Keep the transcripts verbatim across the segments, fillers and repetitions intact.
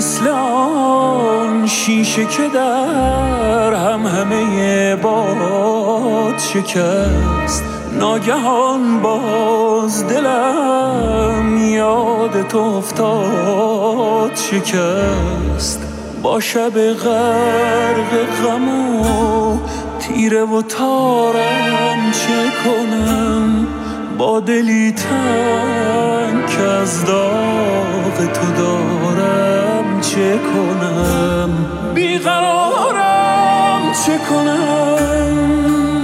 مثل آن شیشه که در هم همه باد شکست. ناگهان باز دلم یادت افتاد شکست. با شب غرق غم و تیره و تارم چه کنم؟ با دلی تنگ که از داغ تو دارم چه کنم؟ بیقرارم چه کنم؟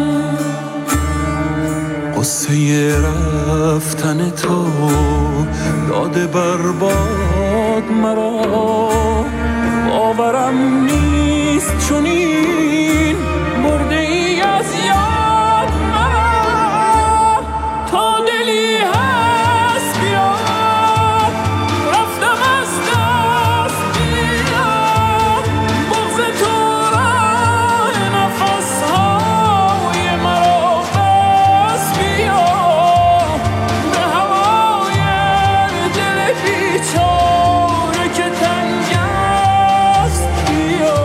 قصه رفتن تو داده برباد مرا. باورم نیست چنین برده ای از یاد مرا. تا دلی هست بیا رفتم از دست بیار. بغض تو راه نفسهای مرا بس بیا. به هوای دل بیچاره که تنگ است بیا.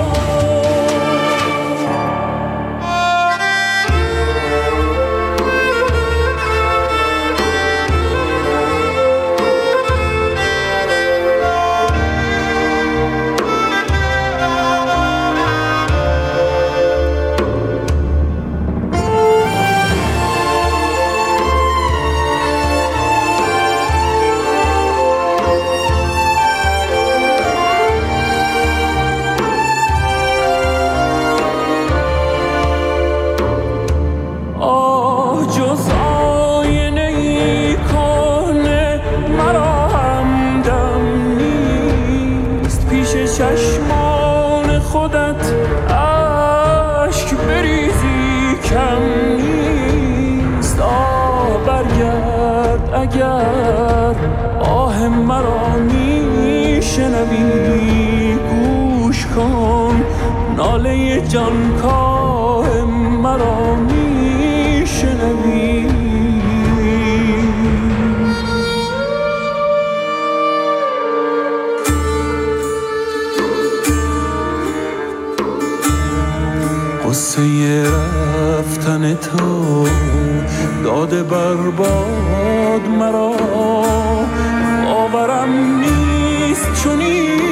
جز آینه ای کهنه مرا همدم نیست. پیش چشمان خودت اشک بریزی کم نیست. آه برگرد اگر آه مرا میشنوی. گوش کن ناله جانکاه مرا میشنوی. قصه رفتن تو داده برباد مرا. باورم نیست چنین